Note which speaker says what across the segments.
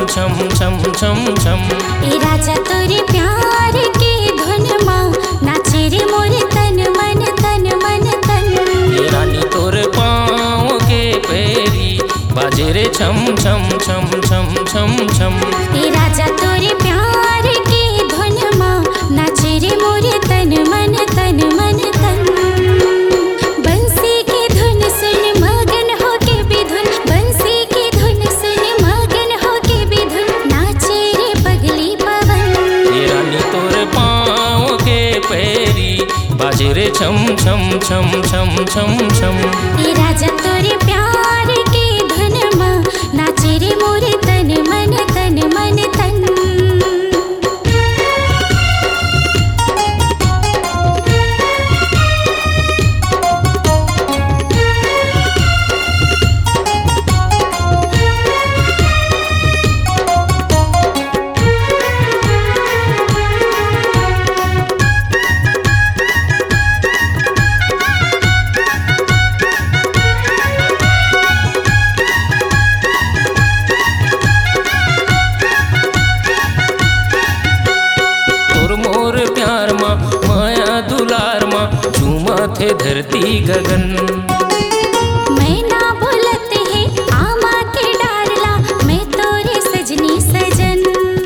Speaker 1: छम छम छम छम।
Speaker 2: ए राजा तोरे प्यार के धुन माँ नाचे रे मोरे तन मन तन मन तन।
Speaker 1: ये रानी तोर पाँव के पैरी बाजे रे छम छम छम छम छम छम।
Speaker 2: ए राजा तोरे प्यार के धुन माँ नाचे रे मोरे तन मन तन मन तन। बंसी की धुन सुन मगन हो के विधुन, बंसी की धुन सुन मगन हो के विधुन, नाचे रे पगली पवन।
Speaker 1: ये रानी तोर पाँव के पैरी बाजे रे छम छम छम छम छम छम।
Speaker 2: ए राजा तोरे प्यार के धुन माँ नाचे रे मोरे तन मन तन मन तन।
Speaker 1: थे धरती गगन
Speaker 2: मैं ना भूलत है आमा के डारला, मैं तोरे सजनी सजन।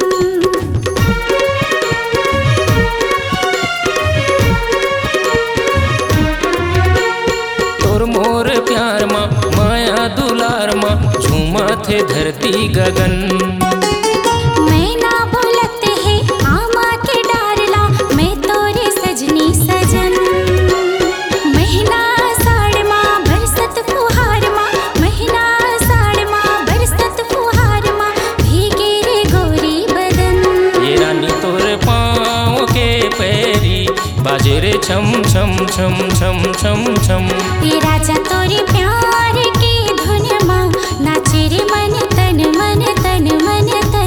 Speaker 1: तोर मोर प्यार माँ माया दुलार माँ झूमा थे धरती गगन।
Speaker 2: मैं ना भूलत है आमा के डारला, मैं तोरे सजनी सजन। महीना साड़ माँ बरसत फुहार माँ, महीना साड़ माँ बरसत फुहार माँ, भीगे रे गोरी बदन।
Speaker 1: ये रानी तोर पाँव के पैरी बाजे रे छम छम छम छम छम छम।
Speaker 2: ये राजा तोरे प्यार के धुन माँ नाचे रे मन तन मन तन मन तन।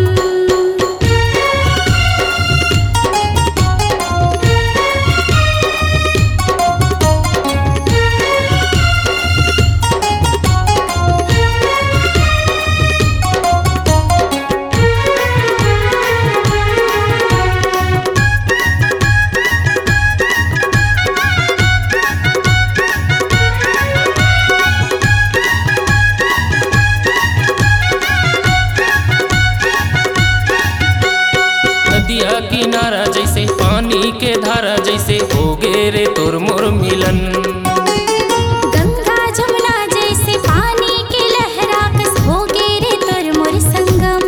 Speaker 1: नदिया किनारा जैसे पानी के धारा जैसे हो गे रे तोर मोर मिलन।
Speaker 2: गंगा जमुना जैसे पानी के लहरा कस हो गे रे तोर मोर संगम।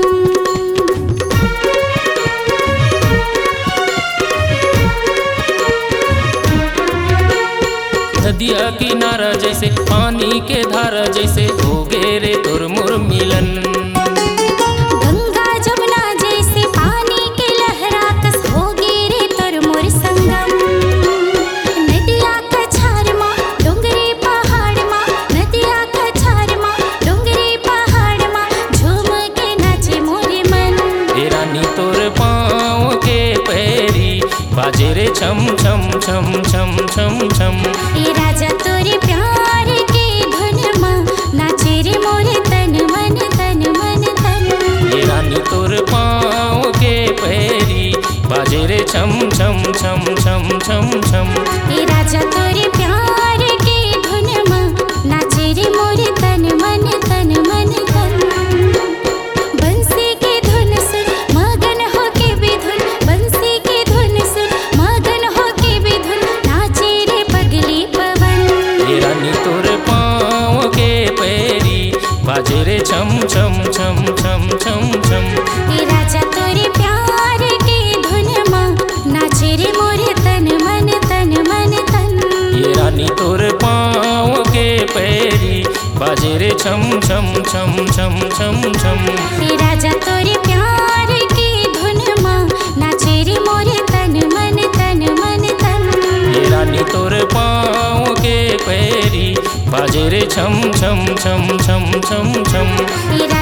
Speaker 1: नदिया किनारा जैसे पानी के धारा जैसे हो गे रे तोर मोर मिलन।
Speaker 2: गंगा जमुना जैसे पानी के लहरा कस हो गे रे तोर मोर संगम। नदिया का छार माँ डोंगरी पहाड़ माँ, नदिया का छार माँ डोंगरी पहाड़ माँ, झूम के नाचे मोरे मन।
Speaker 1: हे रानी तोर पाँव के पैरी बाजे रे छम छम छम छम छम छम।
Speaker 2: ए राजा तोरे प्यार के धुन माँ नाचे रे मोरे तन मन तन मन तन।
Speaker 1: ये रानी तोर पाँव के पैरी बाजे रे छम छम छम छम छम छम।
Speaker 2: ए राजा तोरे प्यार के धुन माँ नाचे रे मोरे तन मन तन मन तन। बंसी की धुन सुन मगन हो के विधुन, बंसी की धुन सुन मगन हो के विधुन, नाचे रे पगली पवन।
Speaker 1: ये रानी तोर पाँव के पैरी बाजे रे छम छम छम छम छम छम।
Speaker 2: ए राजा तोरे प्यार के धुन माँ नाचे रे मोरे तन मन तन मन तन।
Speaker 1: ये रानी तोर पाँव के पैरी बाजे रे छम छम छम छम छम छम।
Speaker 2: ए राजा तोरे प्यार के धुन माँ नाचे रे मोरे तन मन तन मन तन।
Speaker 1: ये रानी तोर पाँव के पैरी बाजे रे छम छम छम छम छम छम।
Speaker 2: ए